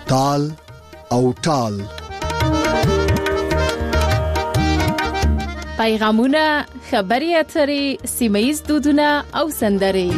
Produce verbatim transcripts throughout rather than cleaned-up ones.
تال او ټال. پیغامونه، خبري اترې، سیمه‌ییز دودونه او سندرې.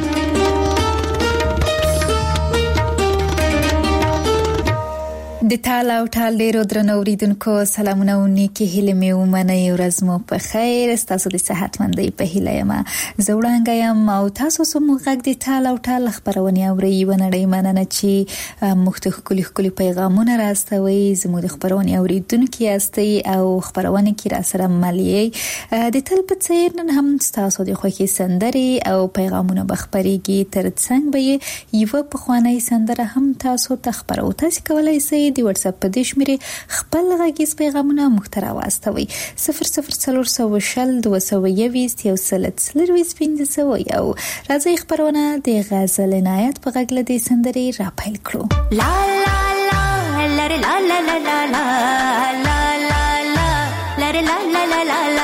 د تال او ټال ډیرو درنو اوریدونکو سلامونه او نیکی هیله مې ومنئ. ورځ مو په خیر، تاسو د صحت مندۍ په هیله یم. زه وړاندې یم او تاسو سم غږ د تال او ټال خبرونه اورئ. ونړۍ مننه چې مختلف کلی کلی پیغامونه راستوي. زموږ د خبرونه اوریدونکو یاستئ او خبرونه کې را سره ملي د تل په څیر نن هم تاسو د خوښي سندري او پیغامونه بخبريږي. ترڅنګ به یو په خواني سندره هم تاسو ته خبرو. تاسو کولای شئ د واتس اپ په دې شمیره خپل غږیز پیغامونه مخترا واستوي. صفر صفر څلور سوه شل دوه سوه یویشت یو سل څلورویشت پنځه سوه یو. راځي خبرونه د غزل عنایت په غږ له دې سندري را پیل کړو. لا لا لا لا لا لا لا لا لا لا لا لا لا لا لا لا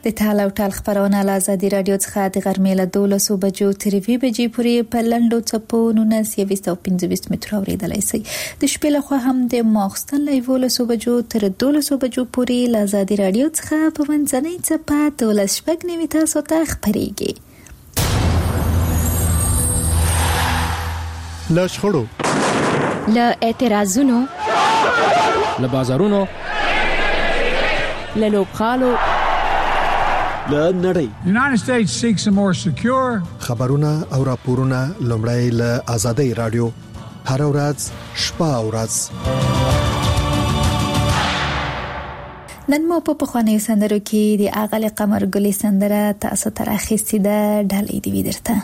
د ټال او ټال خبرونه له ازادي رادیو څخه د غرمې له دولسو بجو تر دوه بجې پورې په لنډو څپو نولس او پنځه مترو اوریدلای شئ. د شپې له خوا هم د ماخستن له یولسو بجو تر دولسو بجو پورې له ازادي رادیو څخه په منځنۍ څپه دولس شپږ نیمې تاسو ته خبرېږي. له شخړو، له اعتراضونو، له بازارونو، له لوبغالو، له نړۍ. The United States seeks a more secure. خبرونه او راپورونه لومړی له آزادۍ رادیو هر ورځ شپه او ورځ. نن مو په پخوانیو سندرو کې د اغل قمر ګلې سندره تاسو ته راخیستې ده. ډالۍ دی ودرته.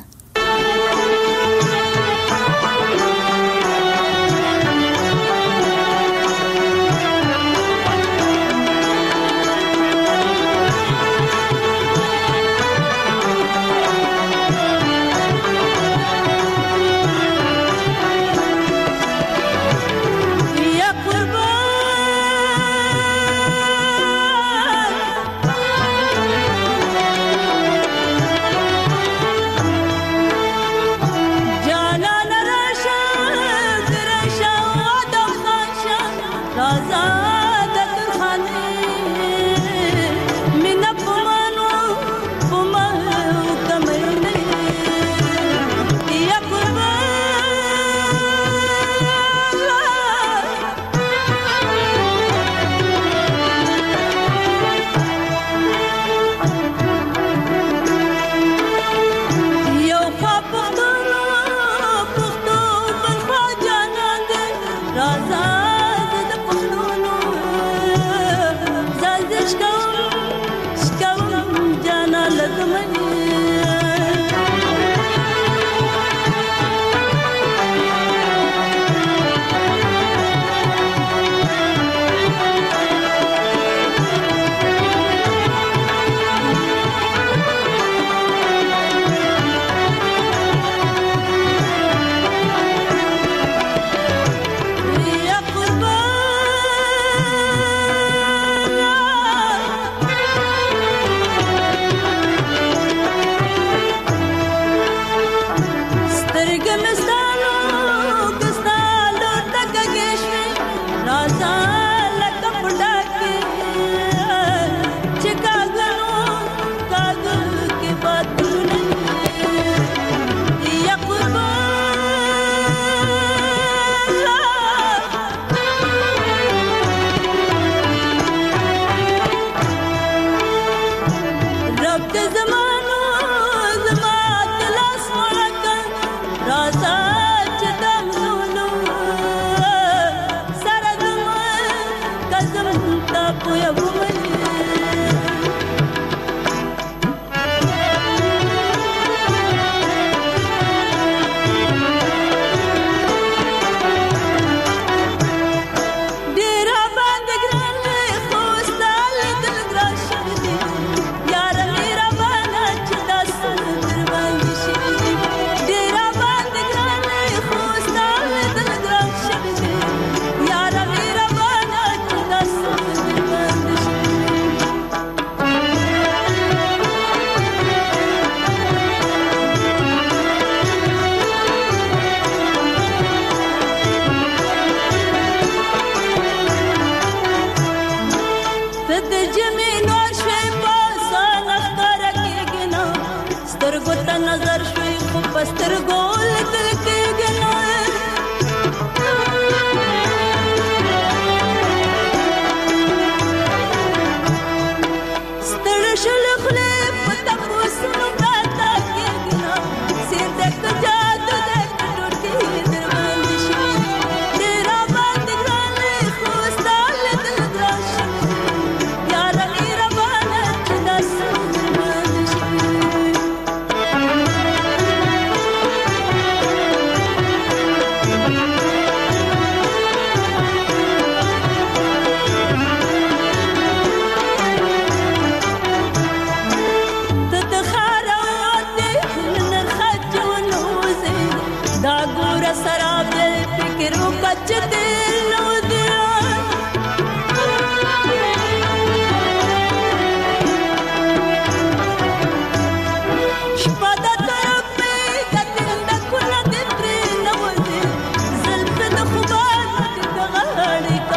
Thank you.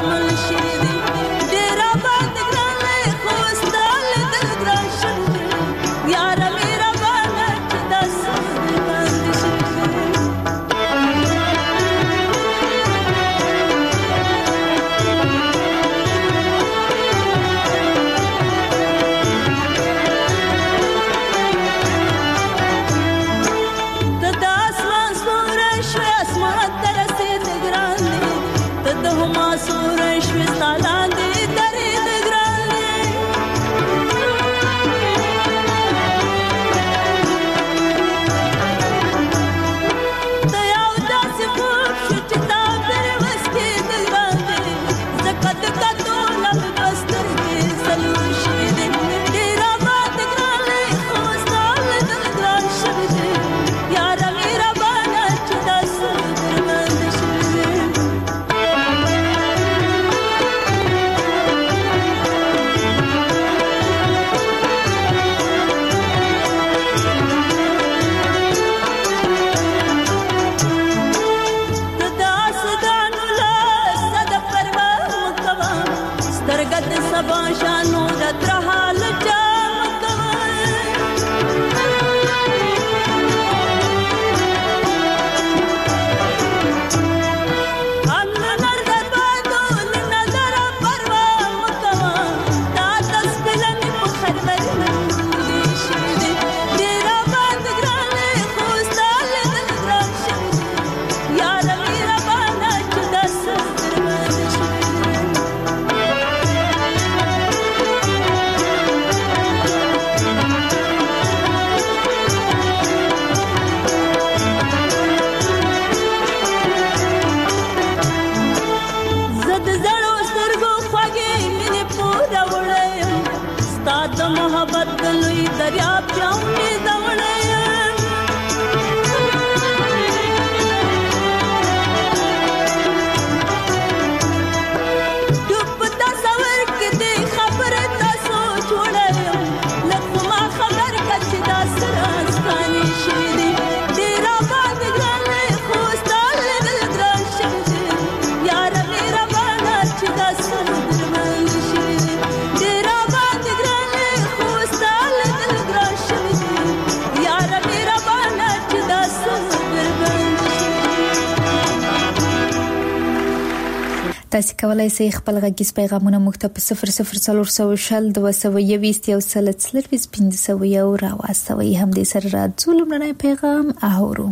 تاسو کولای شئ خپل غږیز پیغامونه موږ ته په صفر صفر څلور سوه شل دوه سوه یوویشت یو سل څلرویشت پنځه سوه یو راواستوئ. همدې سره راځو لومړنی پیغام اورو.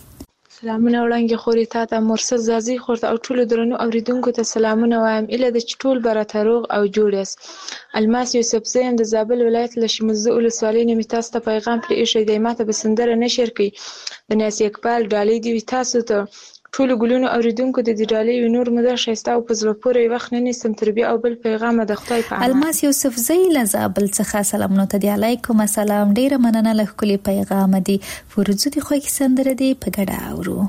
سلامونه وړاندې خوري تا ته مرسل زازي خورته او ټولو درنو اوریدونکو ته سلامونه وایم. اله د ټول براته روغ او جوړ یاست. الماس یوسف زیم د زابل ولایت له شمزه ولسوالۍ نه تاسو ته پیغام پرې ایښی دی. ماته به سندره نشر کړي د ناس اقبال ډالۍ دی. تاسو ته ټول ګلونو اوریدونکو د دې ډالۍ نور مده شایسته او په زړه پورې وخت نه نیسم تر بیا او بل پیغام د خدای په امان. الماس یوسف زی له زابل څخه سلامونه ته دی. علیکم السلام. ډیره مننه له کلی پیغام دی. ورځو دی خو کی سندره دی په ګډه اورو.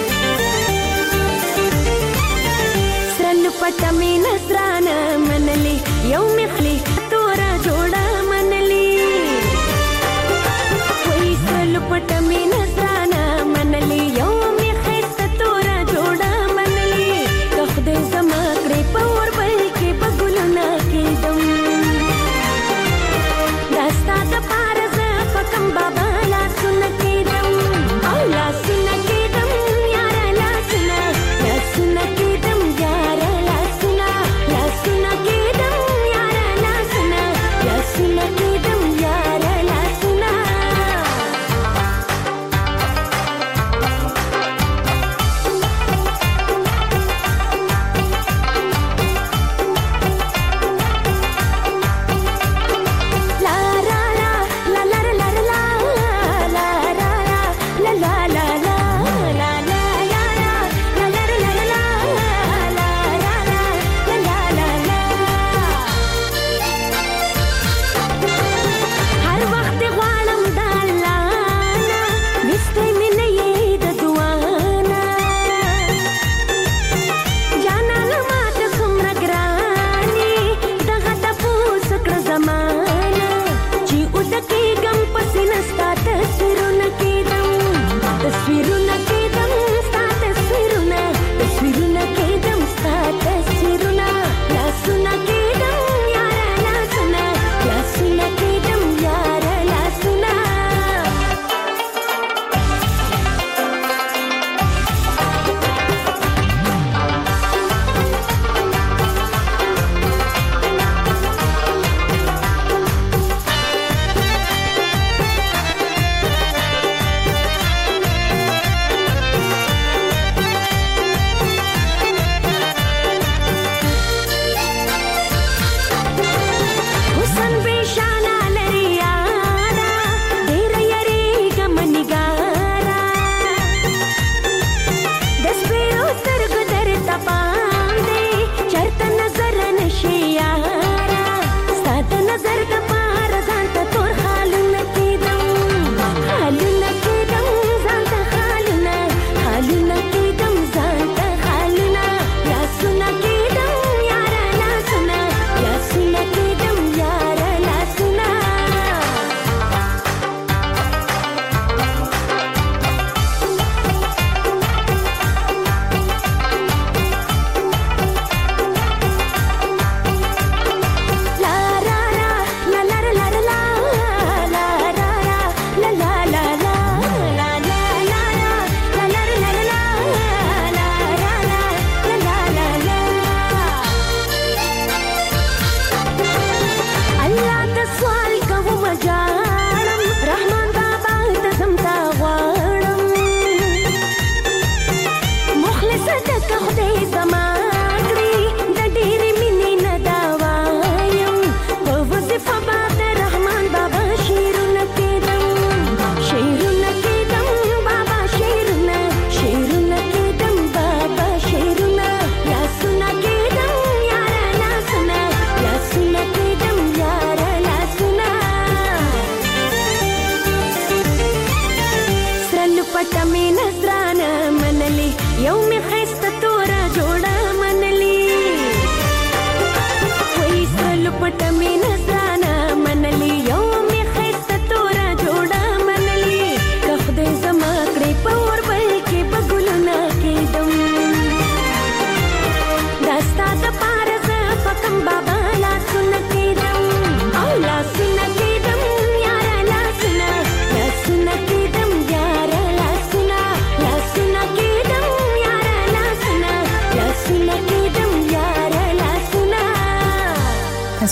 पटमी नजराना मनली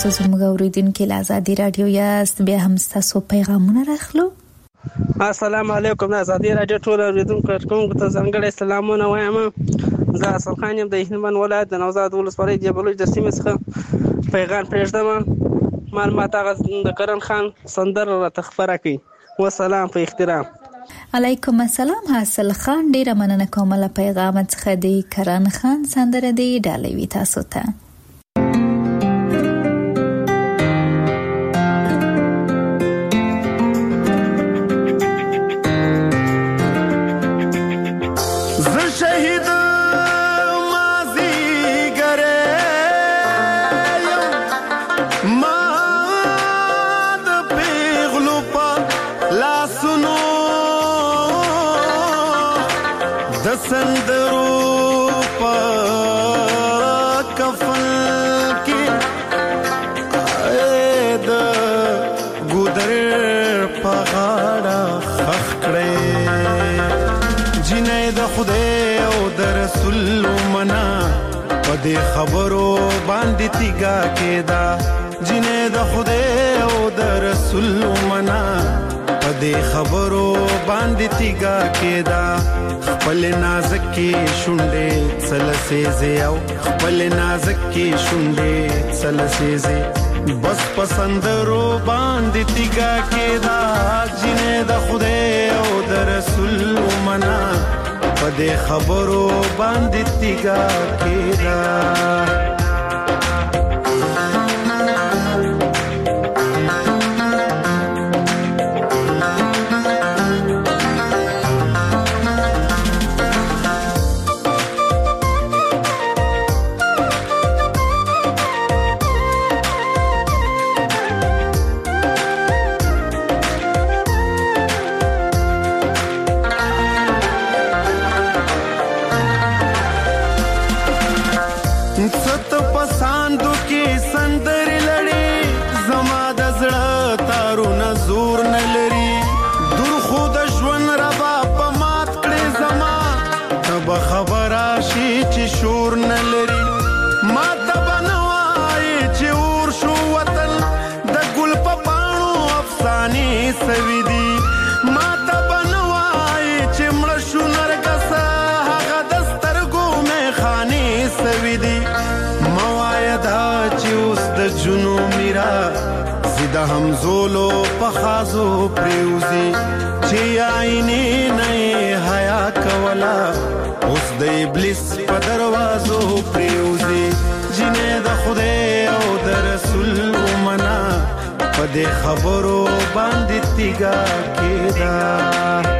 تاسو زموږ اوریدونکو له آزادي رادیو یاست. بیا هم تاسو پیغامونه راخلو. السلام علیکم. آزادي رادیو ټول اوریدونکو کوم ته ځانګړی سلامونه وایم. زه اصل خان یم د هلمند ولایت د نوزاد ولسوالۍ د بلوچ د سیمې څخه پیغام پرېږدم. معلومات هغه د کرن خان سندره راته خپره کړي. والسلام په احترام. علیکم السلام. حاصل خان ډیره مننه کوم له پیغام څخه. د کرن خان سندره دی ډالوي تاسو ته. د خبرو باندې تیګا کېدا جنې د خدای او د رسول منا په دې خبرو باندې تیګا کېدا خپل نازک کې شونډې سلسېزې او خپل نازک کې شونډې سلسېزې بس پسندرو باندې تیګا کېدا جنې د خدای او د رسول منا پدې خبرو باندې تیګا کېدا. همزولو پخازو پریوزی چی آئینی نئی حیا کولا اس د ابلیس پا دروازو پریوزی جنې د خدای او د رسول منا پا د خبرو باندې تیګا کېدا.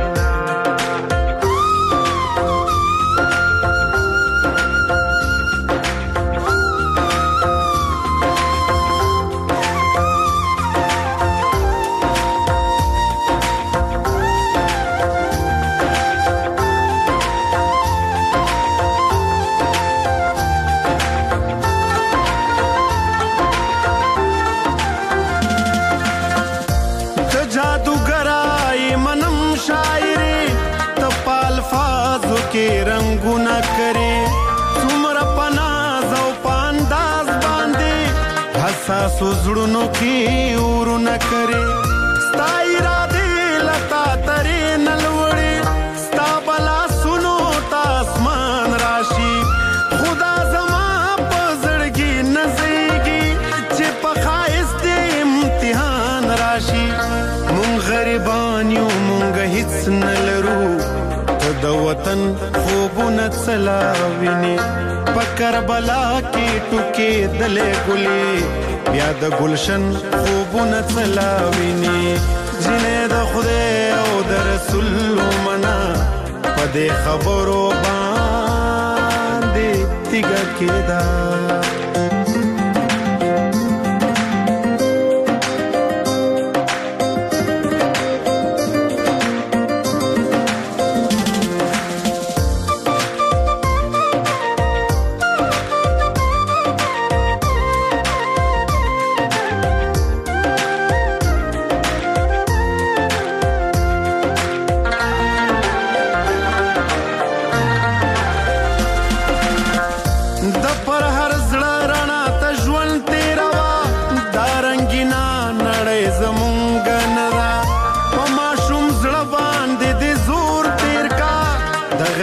کې رنگونه کرے څومره پناز او پانداز باندې حساس زړونو کې ورونه کرے ستا اراده لتا ترې نلوړي ستا بلا سنو تاسمان راشي خدا زما په زړګي نزيږي چې په خایست امتحان راشي مونږ غریبان یو مونږ هیڅ نلرو د وطن خوبونه څلاویني په کربلا کې ټوکې دلې ګلې بیا د گلشن خوبونه څلاویني جنې د خدای او د رسول منا په دې خبرو باندې تیګا کېدا. د پر هر زړه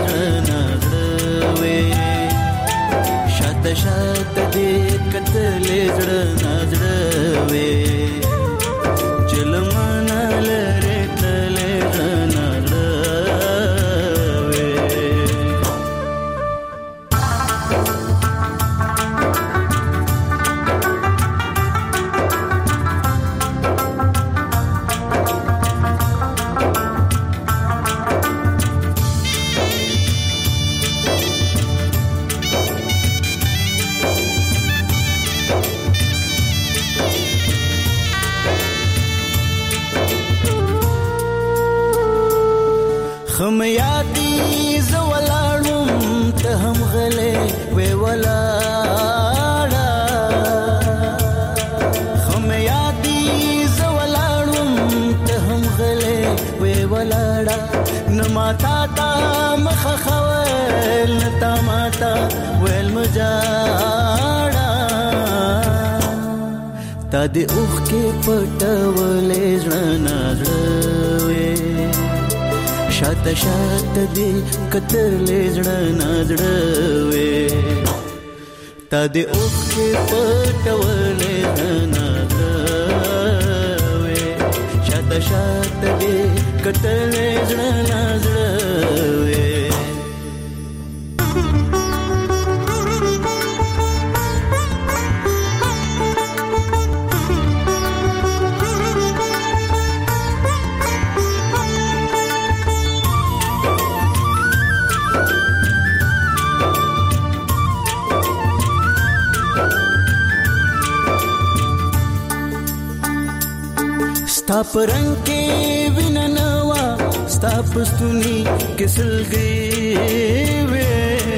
نازړوي شاته شاته دې کتلې زړه نازړوي چلمانه لري تلې نازړوي خم یادی زولاړم ته هم غلې وې ولاړه خم یادی زولاړم ته هم غلې وې ولاړه نماتا تا مخ خوال نتا ماتا ویل مجاړه تا دې اوخ کې پټولې ځنا زړوي شاته شاته دې کتلې زړه نازړوي تا دې اوخ کې پټولې نازړوي شاته شاته دې کتلې زړه نازړوي ستا پرنګ کې ویننوا ستا پستونی کسل گئی وې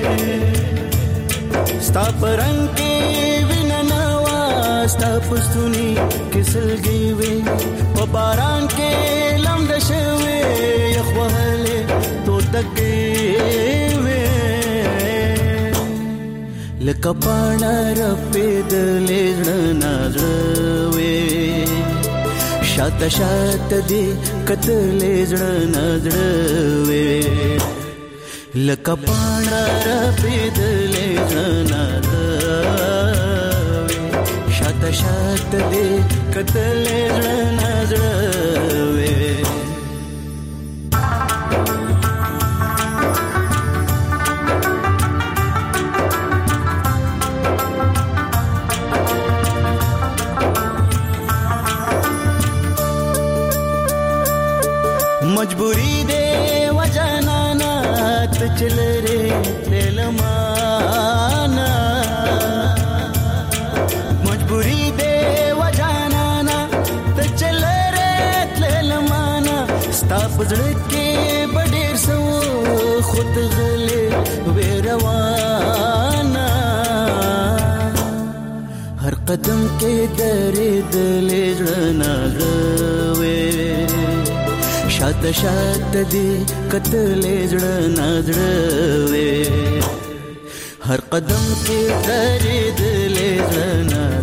ستا پرنګ کې ویننوا ستا پستونی کسل گئی وې په باران کې لمد شوي یخوهله تو تکي وې لکه پاڼه رپې دلې نازړوي شاته شاته دې کتلې زړه نازړوي لکه پاڼه رپې دلې نازړوي شاته شاته دې کتلې زړه نازړوي مجبوری دے وجنانا تچل رے تلمانا مجبوری دے وجنانا تچل رے تلمانا ستا پزړ کې بډیر سو خود غلې ویروانا هر قدم کې درې دلې ځنا غوي شاته شاته دې کتلې زړه نازړوي هر قدم کې درې دلې زړه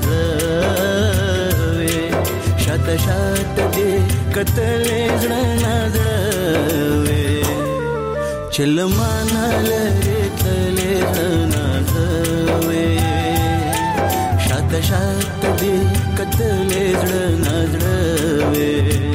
نازړوي شاته شاته دې کتلې زړه نازړوي چلمانه لري تلې زړه نازړوي شاته شاته دې کتلې زړه نازړوي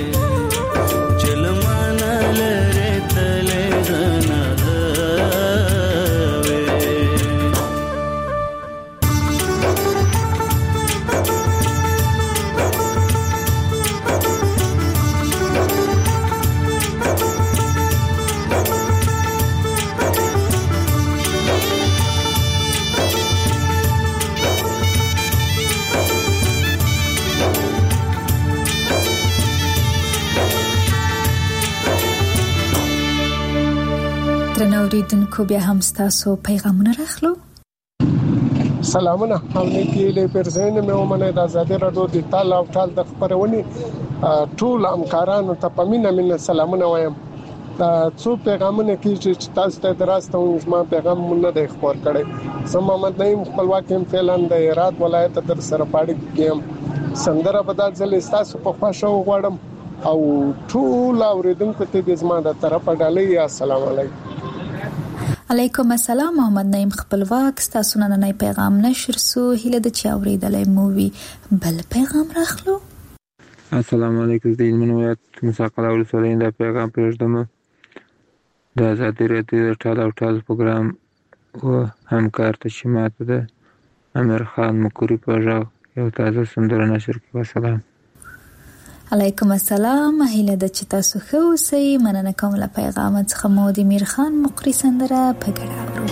اوریدونکو بیا هم تاسو پیغامونه راخلو سلامونه حواله کې پرځین مې ومنه د آزادي رادیو د تعال او تعال د خبرونې ټول همکارانو ته پمینه من سلامونه وایم څو پیغامونه کې چې تاسو ته دراسته ما پیغام مونږ نه خبر کړي سم محمد نعیم خپلواک هم فعلان د هرات ولایت در سره پاړي کې سندره بدل ځل تاسو په خوښو غواړم او ټول اوریدونکو ته د زما د طرفه ډالۍ السلام علیکم علیکم السلام محمد نعیم خپلواک ستاسو نننی پیغام نشر سو هیله د چا اوریدلای مووي بل پیغام راخلو. السلام علیکم د منویات مساقله ولسوالۍ دا پیغام پرېږدم د ازادي راډیو د ټال او ټال پروګرام و همکار ته چې ماته د امیر خان مکوري په غږ یو تازه سندره نشر کړي. والسلام. علیکم السلام هیله د چې تاسو ښه اوسئ. مننه کوم له پیغام څخه مو د امیر خان مقری سندره په ګډه اورو.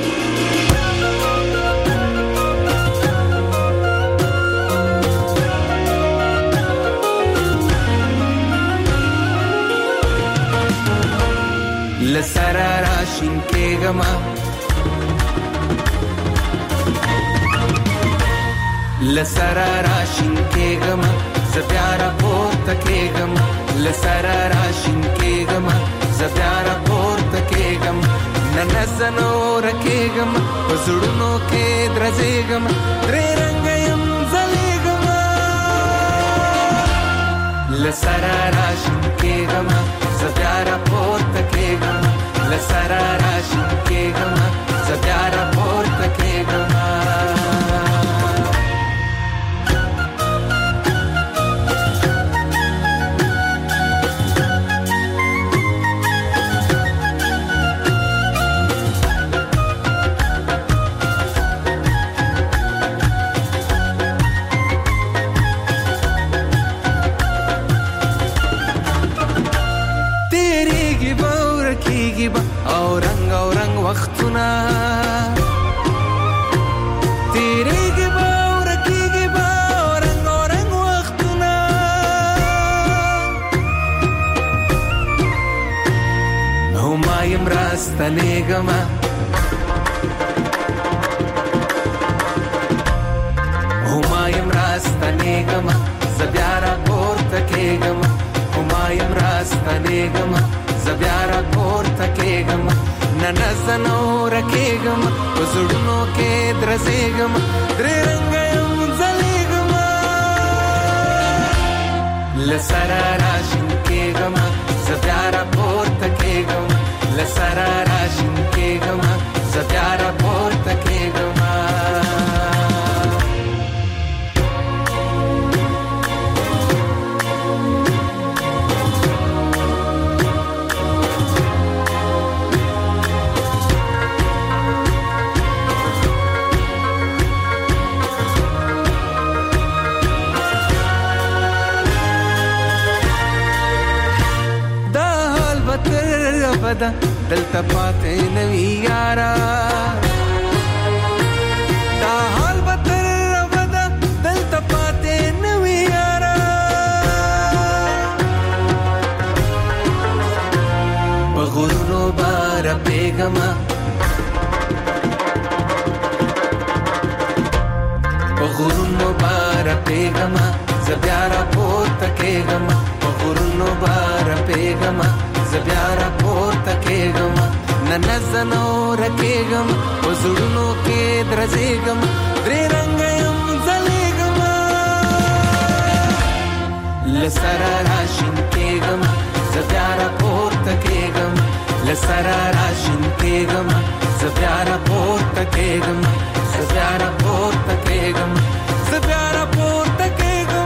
لسرا راشین کېږم لسرا راشین کېږم زه بیا راپورته کېږم لسرا راشین کېږم زه بیا راپورته کېږم نن زه نوره کېږم په زړونو کې درزېږم درې رنګه یم ځلېږم لسرا راشین کېږم زه بیا راپورته کېږم لسرا راشین کېږم زه بیا راپورته کېږم. او رنگ او رنگ وختونه تیریږي به او رکیږي به او رنگ او رنگ وختونه او ما یم راستنېږم او ما یم راستنېږم زه بیا راپورته کېږم او ما یم راستنېږم زه بیا راپورته کېږم نن زه نوره کېږم په زړونو کې درزېږم درې رنګه یم ځلېږم له سره راشین کېږم زه بیا راپورته کېږم له سره راشین کېږم زه بیا راپورته کېږم. دا دلته پاتې نوی یارا دا حال به تر ابده دلته پاتې نوی یارا په غرونو به رپېږم په غرونو به رپېږم زه بیا راپورته کېږم په غرونو به رپېږم زه بیا راپورته کېږم نن زه نوره کېږم په زړونو کې درزېږم درې رنګه یم ځلېږم له سره راشین کېږم زه بیا راپورته کېږم له سره راشین کېږم زه بیا راپورته کېږم زه بیا راپورته کېږم زه بیا راپورته کېږم.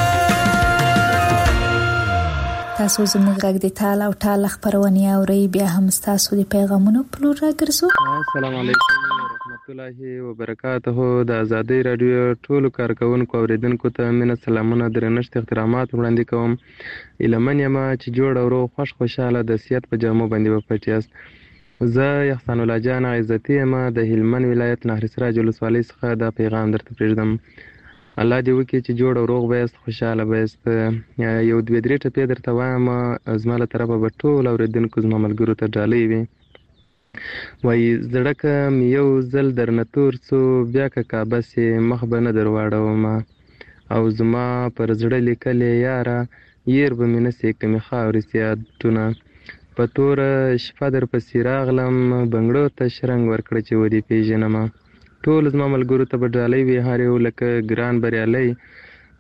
تاسو زموږ غږ د ټال او ټال خبرونه اورئ بیا هم تاسو د پیغامونو په لور راګرځو. السلام علیکم ورحمت الله وبرکاته. د ازادي رادیو ټولو کارکونکو اوریدونکو ته مینه سلامونه درنښت احترامات وړاندې کوم. ایلمن یم چې جوړ او روغ خوش خوشاله د سیادت په جامو باندې وپټ یاست. زه احسان الله جان عزتي یم د هلمند ولایت نهر سراج ولسوالۍ څخه دا پیغام درته پرېږدم. الله دې وکړي چې جوړ او روغ به یاست خوشحاله به یاست. یو دوې درې ټپې درته وایم زما له طرفه به ټول اورېدونکو زما ملګرو ته ډالۍ وي. وایي زړه که مې یو ځل درنه تور څو بیا که کعبه سې مخ به نه در واړومه او زما پر زړه لیکلې یاره ير به مې نه سې کمې خاورې سیادونه په توره شپه در پسې راغلم بنګړو ته شرنګ ورکړه چې ودې پېژنمه ټول زما ملګرو ته به ډالۍ وي هر یو لکه ګران بریالی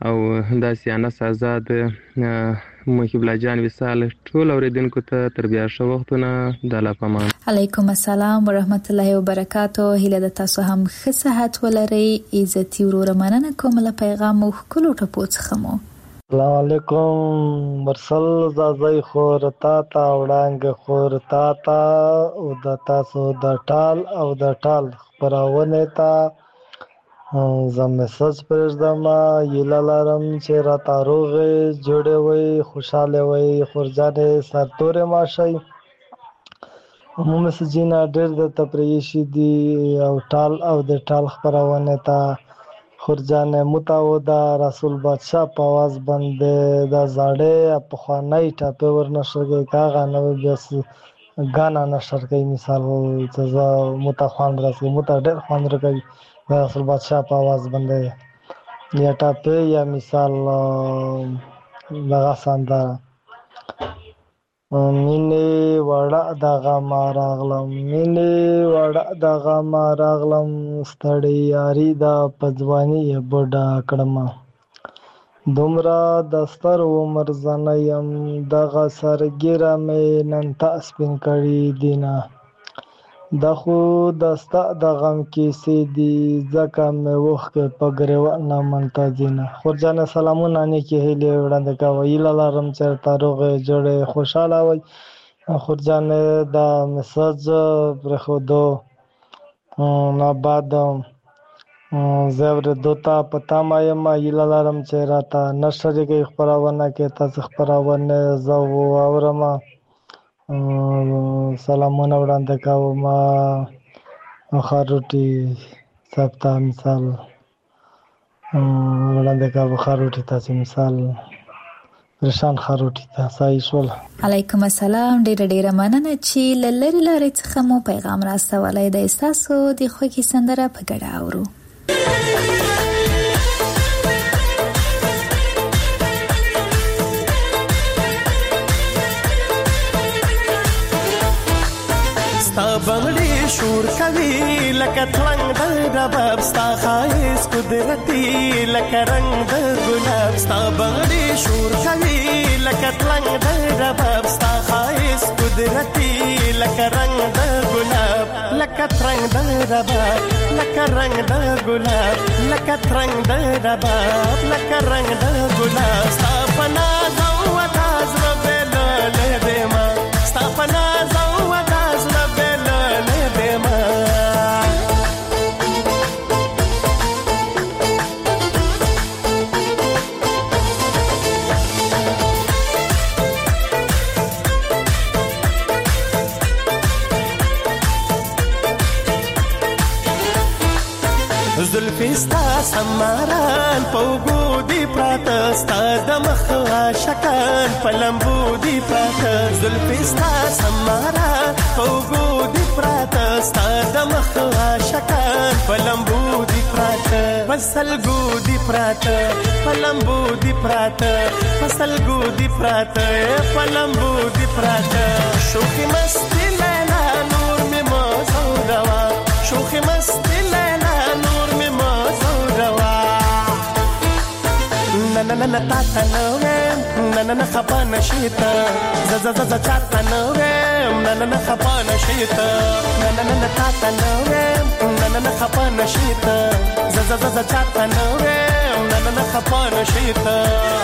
او داسې انس آزاد محب الله جان وصال ټول اوریدونکو ته تر بیا ښه وختونه د الله په امان. علیکم السلام ورحمت الله وبرکاتو. هیله د تاسو هم ښه صحت ولرئ. عزتي ورور مننه کوم له پیغام مو کلو ټپو څخه مو. السلام علیکم. مرسل زازای خور تا تا وړانګ خور تا تا او د تاسو د ټال او د ټال خبرونه تا زه میسج پرېږدم. هیله لرم چې راته روغې جوړې وئ، خوشحاله وئ، خورجانې سرتورې ماشئ. مو میسجونه ډېر درته پرېښي دي او ټال او د ټال خپرونې ته خورجانې متعوده رسول بادشاه په آواز باندې د زاړې پخوانۍ ټاپې ورنشر کوي که هغه نوې بیا ګانا نشر کوي. مثال چې زه مته خوند راځي، مته ډېر خوند راکوي د رسول بادشاه په آواز باندې یا ټاپې یا مثال دغه سندره مینې وړه دغه ما راغلم، مینې وړه دغه ما راغلم، ستړی یاري دا په ځواني یې بوډا کړمه. دومره د ستر عمر زنه یم، دغه سرګیره مې نن تا سپین کړي دینه. دا خو د ستا د غم کیسې دي، ځکه مې اوښکې په ګریوان نه منتظینه. خورجانې سلامونه نیکې هیلې وړاندې کوه. هیله لرم چې ورته روغې جوړې خوشحاله وئ. خورجانې د میسج پرېښودو نه بعد زه اورېدو ته په تمه یم. هیله لرم چې راته نه شریکوي خپرونه کې تاسې خپرونې زه واورم. سلامونه وړاندې کوم خاروټي صاحب ته مثال وړاندې کوم خاروټي تاسې مثال پریشان خاروټي ته صحیح شول. علیکم السلام. ډېره ډېره مننه چې له لرې لارې څخه مو پیغام راستولی دی. ستاسو د خوښې سندره په ګډه اورو. ستا بنگړي شور کوي لکه ترنګ د رباب، ستا ښایست قدرتي لکه رنګ د ګلاب. ستا بنگړي شور کوي لکه ترنګ د رباب، ستا ښایست قدرتي لکه رنګ د ګلاب. لکه ترنګ د رباب، لکه رنګ د ګلاب، لکه ترنګ د رباب، لکه رنګ د ګلاب. ستا په ناز او ادا زړه بېلولی دیمه، ستا په ناز او ادا زړه بېلولی دیمه. زلفې ستا سماران په اوږو دي پراته، ستا د مخ عاشقان په لمبو دي پراته. زلفې ستا سماران په اوږو دي پراته، ستا د مخ عاشقان په لمبو دي پراته. په سلګو دي پراته، په لمبو دي پراته، په سلګو دي پراته، په لمبو دي پراته. شوخي مستي لیلا نور مې مه زوروا، شوخي مستي لیلا نور مې مه زوروا. نه نه نه نه تا ته نه ویم، نه نه نه خفه نشې ته، زه زه زه زه چا ته نه ویم، نه نه نه خفه نشې ته. نه نه نه نه تا ته نه ویم، نه نه نه خفه نشې ته، زه زه زه زه چا ته نه ویم، نه نه نه خفه نشې ته.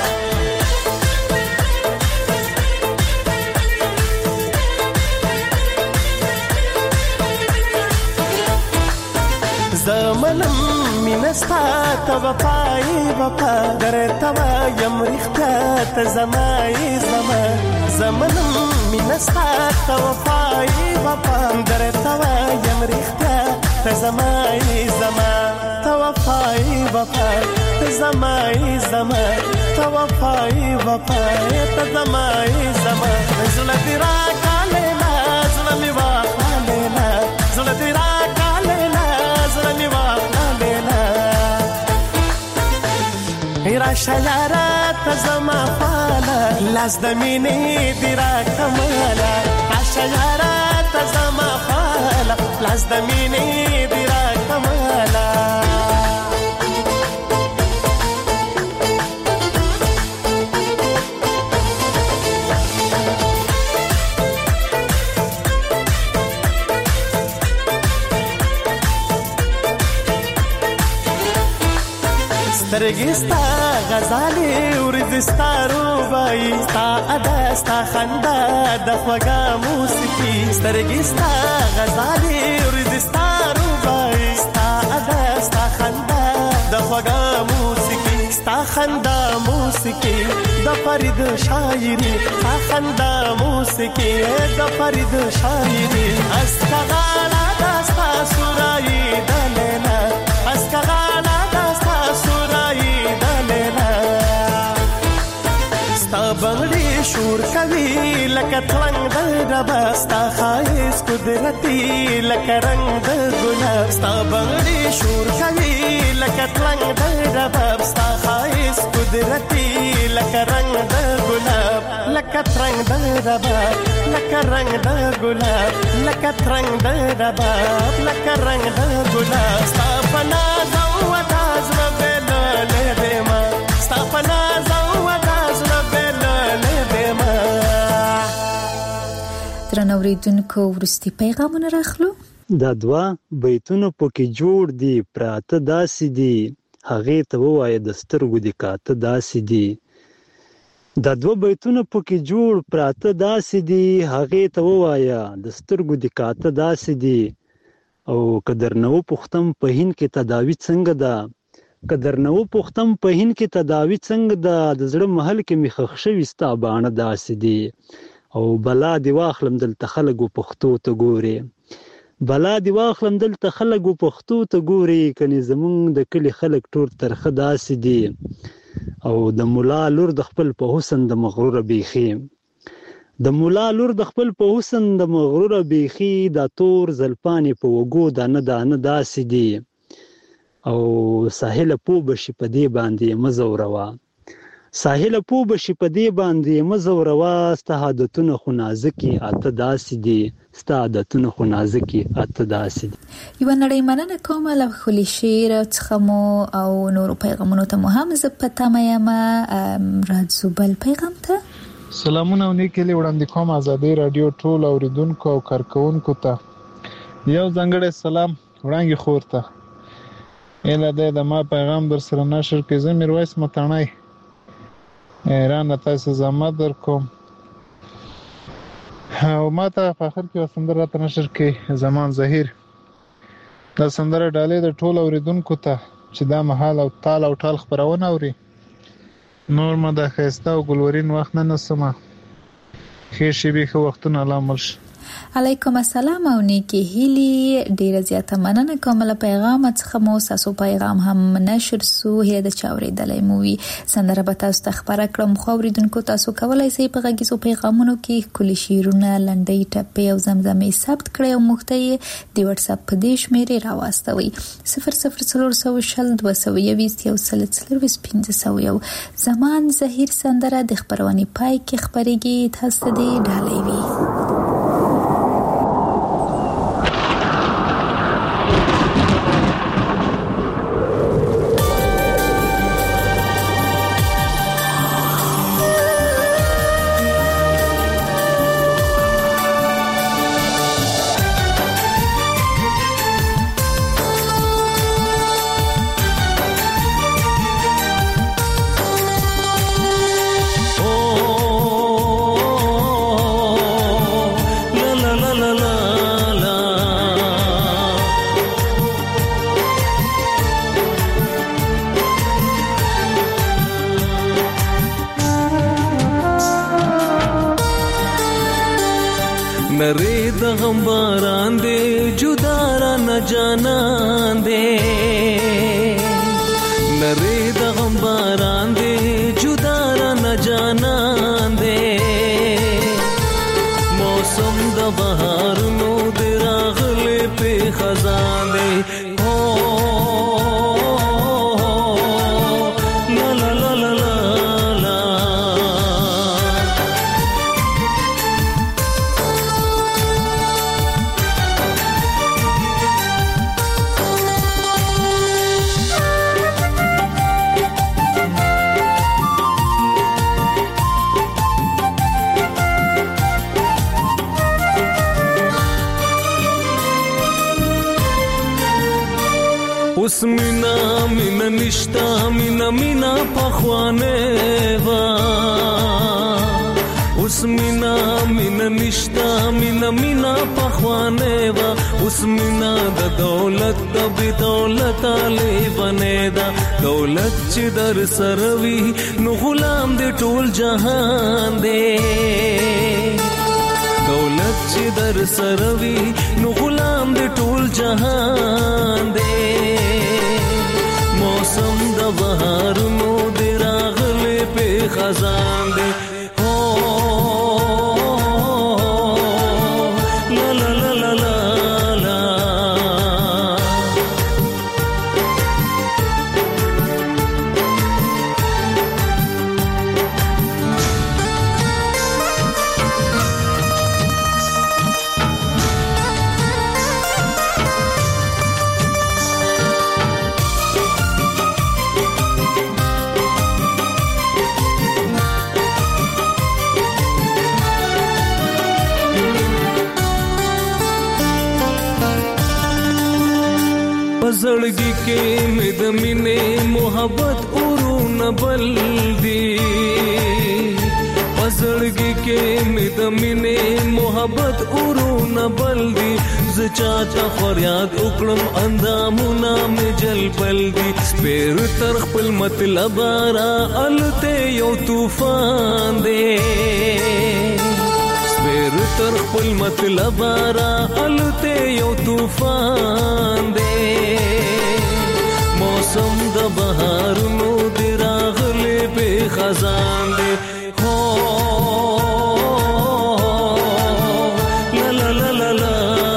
زمنم مینستا ته وفای وفا، درته وایم رښتیا ته زمای زما. زمنم مینستا ته وفای وفا، درته وایم رښتیا ته زمای زما. ته وفای وفا ته زمای زما، ته وفای وفا ته زمای زما. زړه دې راکالیلا، زړه مې واخلیلا، زړه دې راکالیلا، زړه مې واخلیلا. راشه یاره ته زما خواله، لاس د مینې دې راکماله. راشه یاره ته زما خواله، لاس د مینې دې راکماله. سترګې ستا غزالې ورځې ستا روبایي ستا ادا ستا خندا د خوږه موسیقي سترګې ستا غزالې ورځې ستا روبایي ستا ادا ستا خندا د خوږه موسیقي ستا خندا موسیقي د فرید شاعري ستا خندا موسیقي د فرید شاعري اسکغالا دستا سورایي د لیلا اسکغالا دستا سورایي د لیلا ستا بغړي شور کوي لکه تلنګ د رباب ستا خایس قدرتي لکه رنگ د ګلاب ستا بغړي شور کوي لکه تلنګ د رباب ستا خایس قدرتي لکه رنگ د ګلاب لکه ترنګ د رباب لکه رنگ د ګلاب لکه ترنګ د رباب لکه رنگ د ګلاب ستا پنا زو وداز ربل لدما ستا پنا زو وداز ربل لدما درنوریدونکو ورستی پیغامونه راخلو دا دوا بیتونه پکې جوړ دي پراته داسې دي هغې ته ووایه د سترګو د کاته داسې دي دا دوه بیتونه پکې جوړ پراته داسې دي هغې ته ووایه د سترګو د کاته داسې دي او که درنه وپوښتم په هند کې تداوي څنګه ده که درنه وپوښتم په هند کې تداوي څنګه ده د زړه محل کې مې ښخ شوي ستا باڼه داسې دي او بلا دې واخلم دلته خلک پښتو ته ګوري بلا دی واخلم دلته خلک و پښتو ته ګوري کني زمونږ د کلی خلک ټول ترخه داسې دي او د مولا لور د خپل په حسن د مغرور بیخي د مولا لور د خپل په حسن د مغرور بیخي دا تور زلپانی په وګو دانه دانه داسې دي او ساحل پو بشي په دې باندې مزوروا ساحل پو بشي په دې باندې مزوروا استحادتونه خو نازکی اته داسې دي ستا عادتونه خو نازکي اته داسې دي یوه نړۍ مننه کوم له ښکلي شعر څخه مو او نورو پیغامونو ته مو هم زه په تمه یم راځو بل پیغام ته سلامونه او نیکې وړاندې کوم ازادي رادیو ټول اوریدونکو او کارکونکو ته یو ځانګړی سلام وړاندې خور ته اله د ما پیغام در سره نشر کې زه میرویس متانای ایران تاسو زما در کوم او ما ته په اخر کې وسندره ته نشر کې زمان ظهیر دا سندره ډالې د ټول اوریدونکو ته چې دا محل او تال او ټال خبرونه اوري نور ما د خسته او ګلورین وخت نه نسمه خیر شي به وختونه الله مرش علیکم السلام او نیکی هیلی ډیره زیاته مننه کوم له پیغام څخه مو تاسو پیغام هم نشر سو هله د چاوري دلای مووي سندره به تاسو ته خبره کړم خو اوریدونکو تاسو کولای شئ په غږیزو پیغامونو کې کلی شیرونه لنډۍ ټپې او زمزمې ثبت کړئ او موږ ته د واتس اپ په دې شمیرې راواستوي صفر صفر څلور سوه شل دوه سوه یویشت یو سل څلور پنځه سوه یو زمان ظهیر سندره د خبرونې پای کې خبرېږي تاسو دې ډالۍ وي اوس مینا مینا نشتا مینا مینا پخوانه وا اوس مینا مینا نشتا مینا مینا پخوانه وا اوس مینا د دولت د بی دولت علی بنیدا دولت چې در سروي نو غلام دې ټول جهان دې دولت چې در سروي نو غلام دې ټول جهان دې موسم د بهار نو دې راغله په خزان دې زړګي کې مې د مینې محبت اورونه بل دي زړګي کې مې د مینې محبت اورونه بل دي ز چاته فریاد وکړم اندامونه مې جل بل دي سپیر تر خپل مطلب را الته یو طوفان دی سپیر تر خپل مطلب را الته یو طوفان دی موسم د بهار نو دی راغله به خزان دی هو لا لا لا لا لا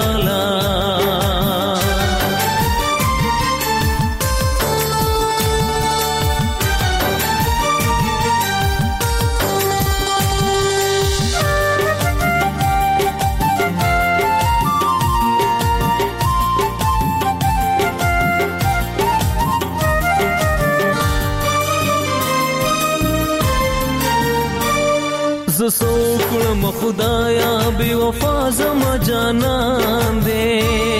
سوکړم خدایا بے وفا زما جانان دے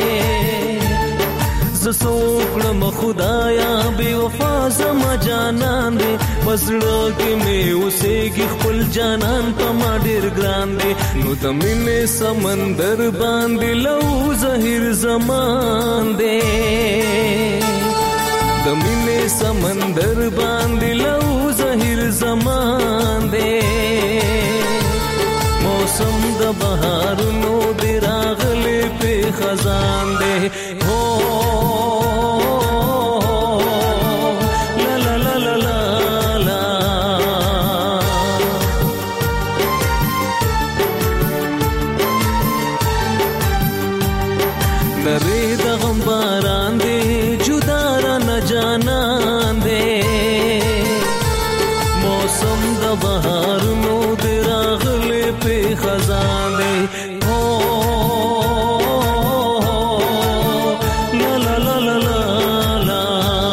ز سوکړم خدایا بے وفا زما جانان دے پسړه کې مې اوسېږي خپل جانان په ما ډېر ګران دے نو د مینې سمندر باندې لو زهیر زمان دے د مینې سمندر باندې لو زهیر زمان دے موسم د بهار نو دی راغله په خزان دی هو لا لا لا لا لا لا نری د غم باران دی جدا را نه جانان دی موسم د بهار نو دی راغله په خزان دی هو لا لا لا لا لا لا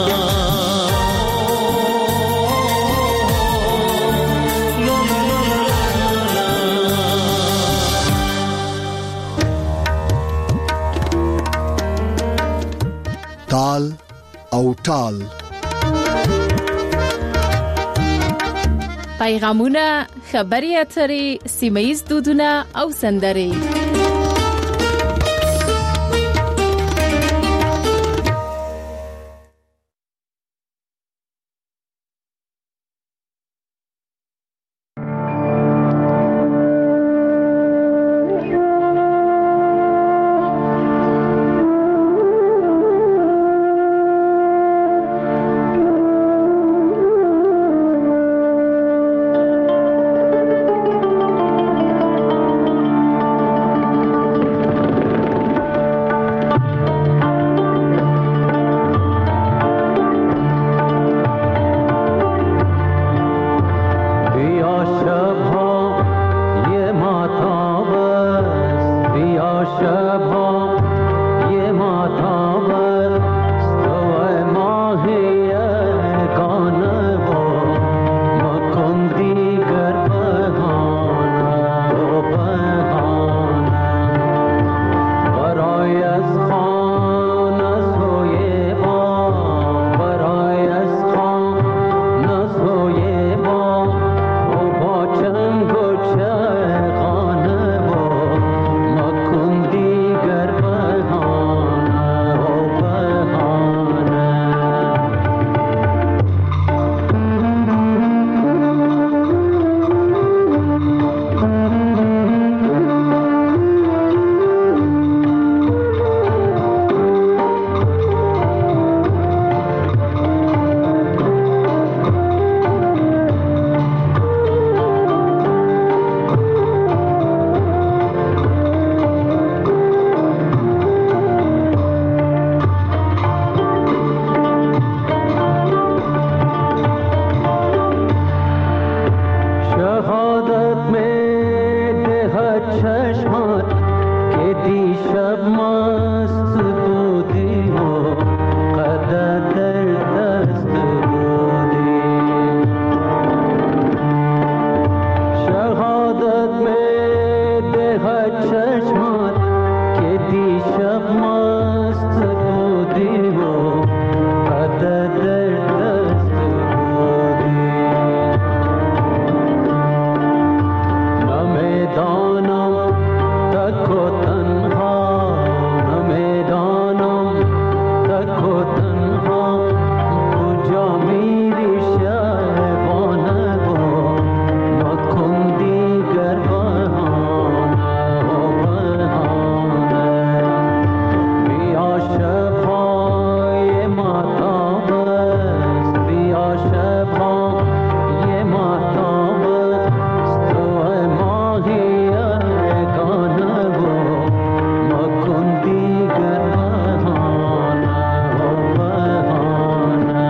تال او ټال پیغامونه خبري اترې سیمه‌یز دودونه او سندرې شب مست بودی و قدر در دست بودی شهادت می دهد چشمات که دیشب مست بودی و قدر در دست بودی نمیدانم تک و تنها نمیدانم تک و تنها کجا میری شبانه با مکن دیگر بهانه و بهانه بیا شبهای ماتاب است بیا شبهای ماتاب است تو ماهی یگانه و مکن دیگر بهانه و بهانه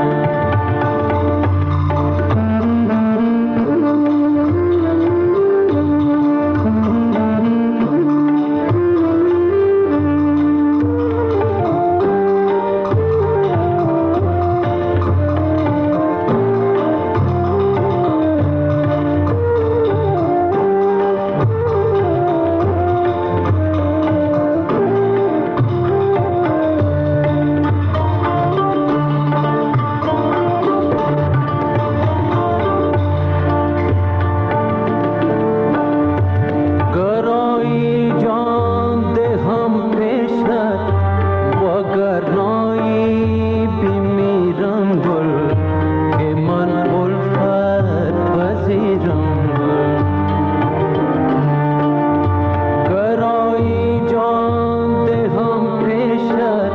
گرایی جان دهم پیشت وگرنایی بمیرم گل که من الفت پذیرم گل گرایی جان دهم پیشت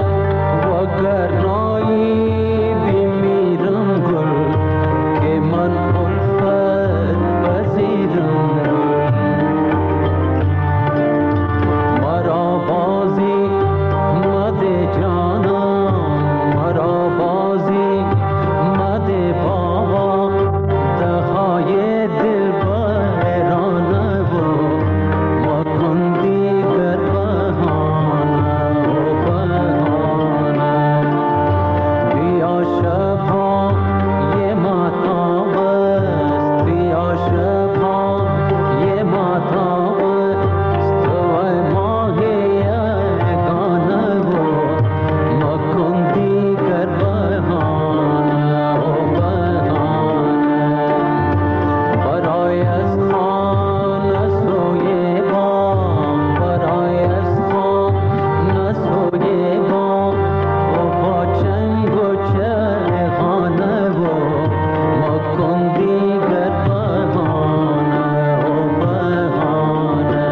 وگرنایی بمیرم گل که من الفت پذیرم گل مرا بازی مده جانم مرا بازی مده بابا دهای دل بهرانه و مکن دیگر بهانه و بهانه بیا شبها یه ماتاب است بیا شبها یه ماتاب است تو ماهی یگانه و مکن دیگر بهانه و بهانه برای از خانه سوی بام برای از خانه سوی بام و با چنگ و چغانه و مکن دیگر بهانه و بهانه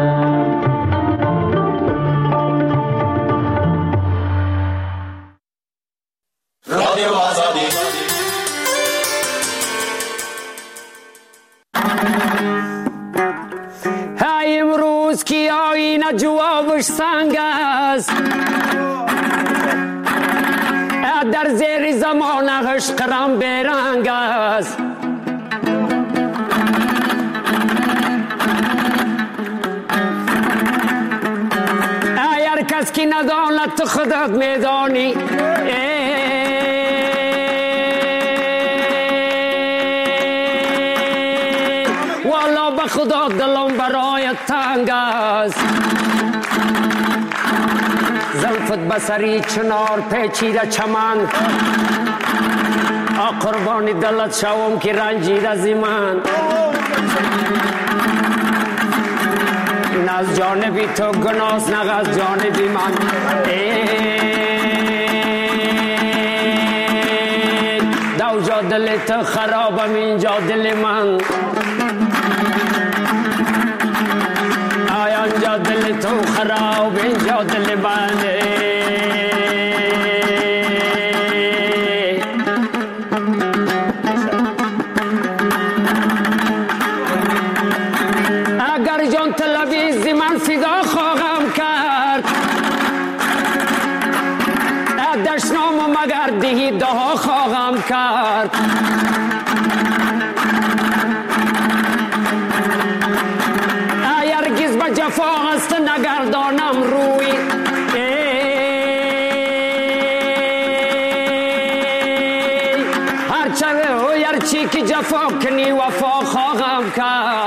رادیو آزادی های امروز کی آینه جوابش سنگ است در زیر زمان عشقم برنگ است هر کس که نداند تو خودت میدانی والا به خدا دلم برای تنگ است زلفت بسری چنار پیچیده چمن آ قربانی دلت شوم که رنجیده زی من این از جانبی تو گناس نغ از جانبی من دو جا دل تو خرابم اینجا دل من آیا اینجا دل تو خراب اینجا دل من اگر جان تلویزی من فدا خواهم کرد دشنام و مگر دهی دها خواهم کرد هرگز به جفا است نگردانم روی جفا کنی وفا خواهم کرد